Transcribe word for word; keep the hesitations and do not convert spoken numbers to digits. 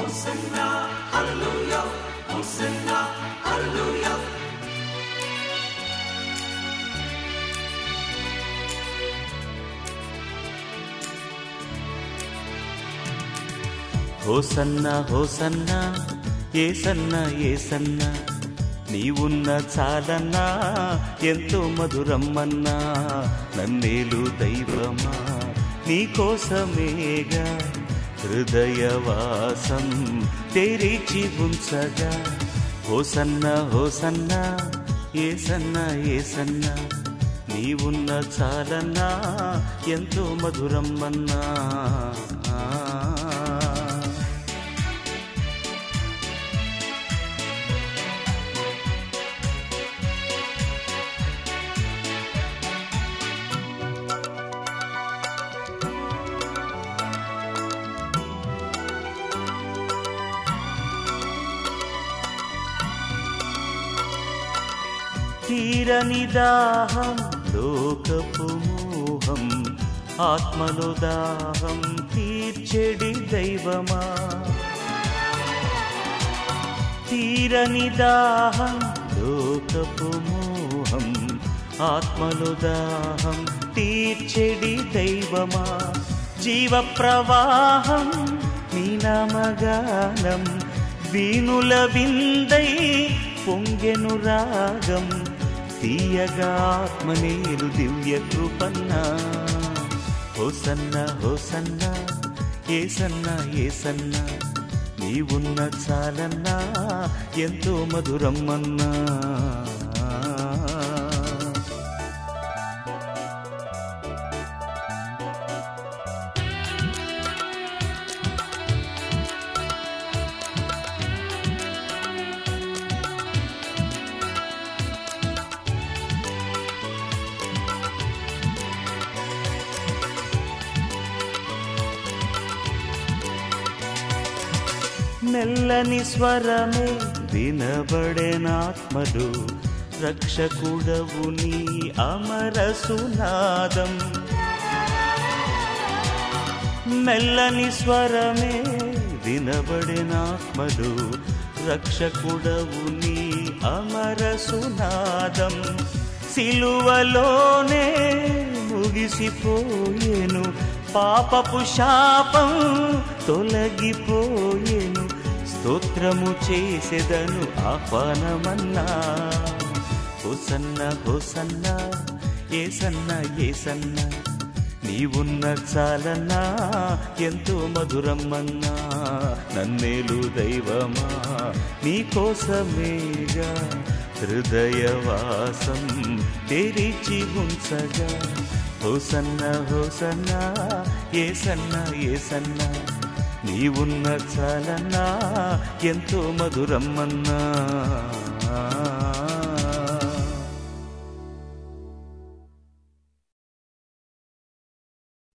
Hosanna హల్లెలూయా హోసన్నా హల్లెలూయా. హోసన్నా హోసన్నా యేసన్నా యేసన్నా నీవున్న చాలన్నా ఎంతో మధురమ్మన్నా నన్నేలు దైవమా నీకోసమేగా హృదయవాసం తెరిచి ఉంచగా. హోసన్నా హోసన్నా యేసన్నా యేసన్నా నీవున్న చాలన్నా ఎంతో మధురమ్మన్నా. తీరని దాహం లోకపు మోహం ఆత్మలో దాహం తీర్చెడి దైవమా. తీరని దాహం లోకపు మోహం ఆత్మలో దాహం తీర్చెడి దైవమా. జీవ ప్రవాహం నీ నామగానం వీణుల విందై పొంగెను రాగం తీయగా ఆత్మనేలు దివ్య కృపన్నా. హోసన్నా హోసన్నా యేసన్నా యేసన్నా నీవున్న చాలన్నా ఎంతో మధురమ్మన్నా. మెల్లని స్వరమే వినబడేనాత్మలు రక్షకుడవు నీ అమర సునాదం. మెల్లని స్వరమే వినబడేనాత్మలు రక్షకుడవు నీ అమర సునాదం. సిలువలోనే ముగిసిపోయేను పాపపు శాపం తొలగిపోయేను స్తోత్రము చేసెదను ఆహ్వానమన్నా. హోసన్నా హోసన్నా యేసన్నా యేసన్నా నీవున్న చాలన్నా ఎంతో మధురమ్మన్నా. నన్నేలు దైవమా నీకోసమేగా హృదయవాసం తెరిచి ఉంచగా. హోసన్నా హోసన్నా యేసన్నా యేసన్నా నీవున్న చాలన్నా ఎంతో మధురమ్మన్నా.